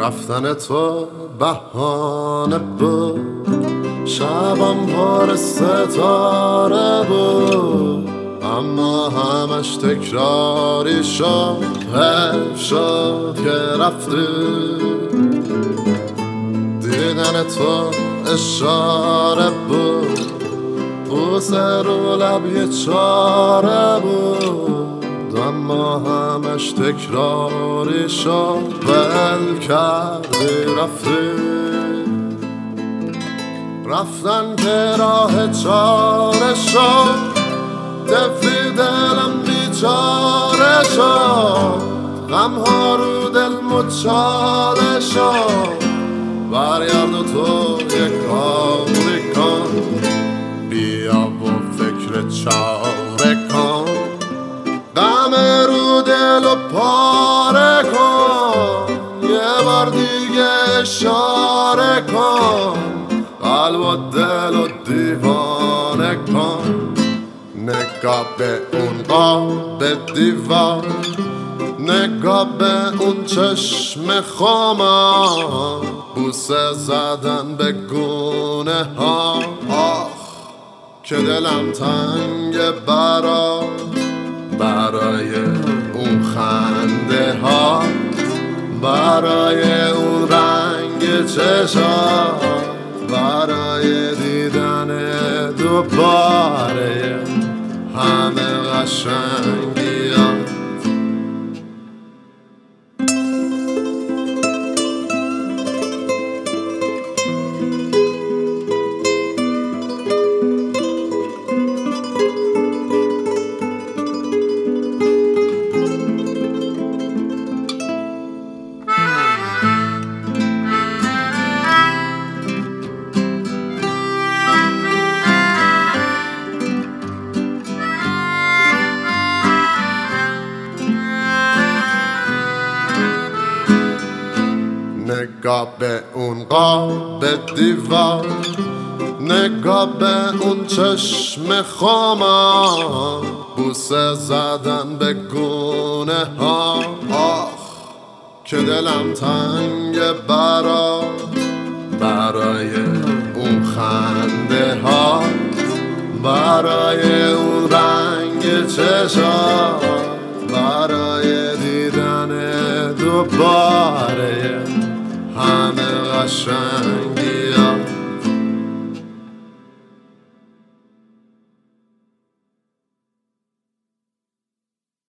رفتن تو بهانه بود، شبم پر ستاره بود، اما همش تکراری شد. حیف شد که رفتی، دیدن تو اشاره بود، بوسه رو لب یه چاره بود، اما همش تکراری شد. ول کردی رفتی، رفتن که راه چاره شد، طفلی دلم بیچاره شد، غمها رو دل مچاله شد. برگرد و تو یک کاری کن، بیا و فکر چاره کن، غم رو دل و پاره کن، یه بار دیگه اشاره کن، قلب و دل و دیوانه کن. نگاه به اون قاب دیوار، نگاه به اون چشم خامان، بوسه زدن به گونه ها. آخ که دلم تنگ برای اون خنده ها، برای اون رنگ چشات، برای دیدن دوباره همه قشنگیات. نگاه به اون قاب دیوار، نگاه به اون چشم خامان، بوسه زدن به گونه ها. آخ که دلم تنگ برای اون خنده ها، برای اون رنگ چشات، برای دیدن دوباره همه قشنگیات.